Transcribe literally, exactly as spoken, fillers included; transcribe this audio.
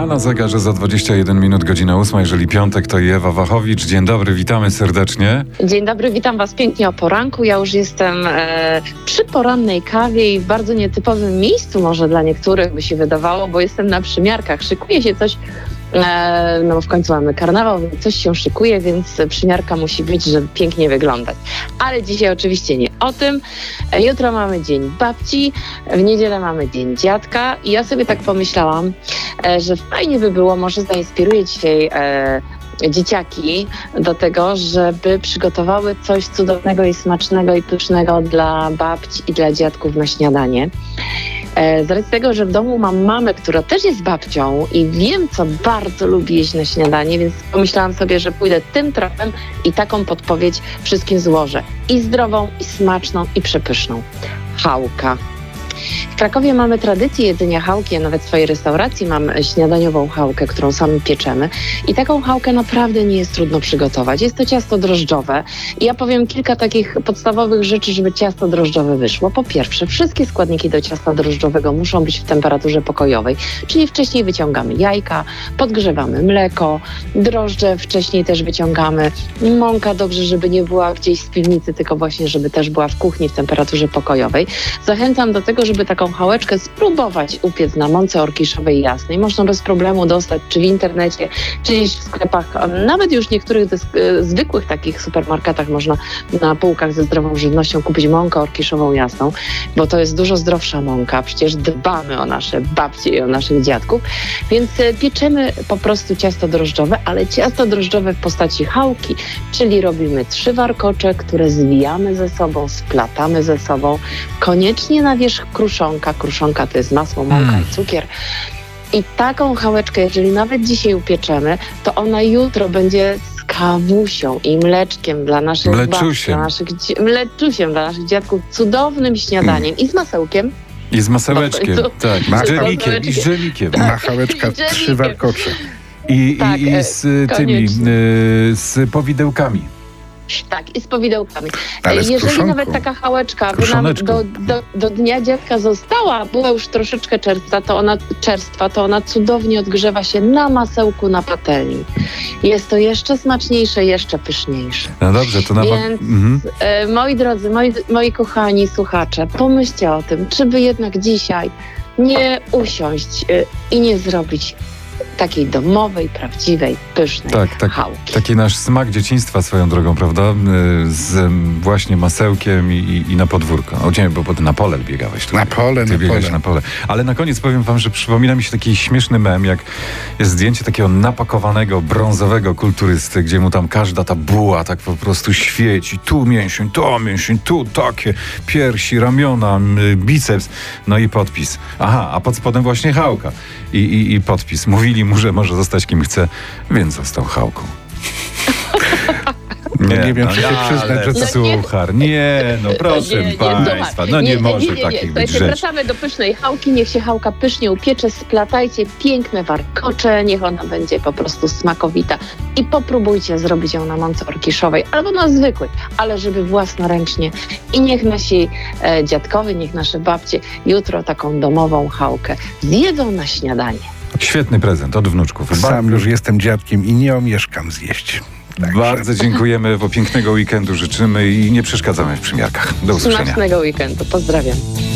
na zegarze za dwadzieścia jeden minut, godzina ósma. Jeżeli piątek, to i Ewa Wachowicz. Dzień dobry, witamy serdecznie. Dzień dobry, witam Was pięknie o poranku. Ja już jestem e, przy porannej kawie i w bardzo nietypowym miejscu może dla niektórych by się wydawało, bo jestem na przymiarkach. Szykuje się coś, e, no w końcu mamy karnawał, coś się szykuje, więc przymiarka musi być, żeby pięknie wyglądać. Ale dzisiaj oczywiście nie o tym. E, jutro mamy dzień babci, w niedzielę mamy dzień dziadka i ja sobie tak pomyślałam, e, że fajnie by było, może zainspiruję dzisiaj e, dzieciaki do tego, żeby przygotowały coś cudownego i smacznego i pysznego dla babci i dla dziadków na śniadanie. E, z racji tego, że w domu mam mamę, która też jest babcią i wiem, co bardzo lubi jeść na śniadanie, więc pomyślałam sobie, że pójdę tym tropem i taką podpowiedź wszystkim złożę. I zdrową, i smaczną, i przepyszną. Chałka. W Krakowie mamy tradycję jedzenia chałki, ja nawet w swojej restauracji mam śniadaniową chałkę, którą sami pieczemy i taką chałkę naprawdę nie jest trudno przygotować. Jest to ciasto drożdżowe i ja powiem kilka takich podstawowych rzeczy, żeby ciasto drożdżowe wyszło. Po pierwsze, wszystkie składniki do ciasta drożdżowego muszą być w temperaturze pokojowej, czyli wcześniej wyciągamy jajka, podgrzewamy mleko, drożdże wcześniej też wyciągamy, mąka dobrze, żeby nie była gdzieś z piwnicy, tylko właśnie, żeby też była w kuchni w temperaturze pokojowej. Zachęcam do tego, żeby taką chałeczkę spróbować upiec na mące orkiszowej jasnej. Można bez problemu dostać czy w internecie, czy gdzieś w sklepach, nawet już w niektórych dysk- zwykłych takich supermarketach można na półkach ze zdrową żywnością kupić mąkę orkiszową jasną, bo to jest dużo zdrowsza mąka. Przecież dbamy o nasze babcie i o naszych dziadków, więc pieczemy po prostu ciasto drożdżowe, ale ciasto drożdżowe w postaci chałki, czyli robimy trzy warkocze, które zwijamy ze sobą, splatamy ze sobą, koniecznie na wierzch kruszonka. Kruszonka to jest masło, mąka Mm. i cukier. I taką chałeczkę, jeżeli nawet dzisiaj upieczemy, to ona jutro będzie z kawusią i mleczkiem dla naszych babci, dla naszych dzie- mleczusiem dla naszych dziadków, cudownym śniadaniem i z masełkiem. I z masełeczkiem, No, tak, i z dżemikiem, i z dżemikiem. Ma chałeczka trzy warkocze. I, Tak, i, i z y, tymi, koniecznie. y, z powidełkami. Tak, i z powidełkami. Ale z Jeżeli kruszonką. nawet taka chałeczka by nam Kruszoneczką. do, do, do dnia dziadka została, była już troszeczkę czerstwa, to ona, czerstwa, to ona cudownie odgrzewa się na masełku na patelni. Jest to jeszcze smaczniejsze, jeszcze pyszniejsze. No dobrze, to nam... Więc Mhm. e, moi drodzy, moi, moi kochani słuchacze, pomyślcie o tym, czy by jednak dzisiaj nie usiąść e, i nie zrobić takiej domowej, prawdziwej, pysznej Tak, tak. chałki. Taki nasz smak dzieciństwa swoją drogą, prawda? Y, Z em, właśnie masełkiem i, i, i na podwórko. O nie, bo potem na pole biegałeś. Tutaj. Na pole, Ty na biegałeś pole. na pole. Ale na koniec powiem wam, że przypomina mi się taki śmieszny mem, jak jest zdjęcie takiego napakowanego, brązowego kulturysty, gdzie mu tam każda ta buła tak po prostu świeci. Tu mięsień, to mięsień, tu takie piersi, ramiona, m, biceps. No i podpis. Aha, a pod spodem właśnie chałka. I, i, i podpis. Mówili mu, że może zostać kim chce, więc został chałką. No nie wiem, czy się ale przyznać, że to- suchar. Nie, no proszę Nie, nie, państwa, no nie, może takich być Słuchajcie, rzeczy. wracamy do pysznej chałki, niech się chałka pysznie upiecze, splatajcie piękne warkocze, niech ona będzie po prostu smakowita i popróbujcie zrobić ją na mące orkiszowej albo na zwykłej, ale żeby własnoręcznie i niech nasi e, dziadkowie, niech nasze babcie jutro taką domową chałkę zjedzą na śniadanie. Świetny prezent od wnuczków. Sam już jestem dziadkiem i nie omieszkam zjeść. Także- Bardzo dziękujemy, bo pięknego weekendu życzymy i nie przeszkadzamy w przymiarkach. Do usłyszenia. Smacznego weekendu, pozdrawiam.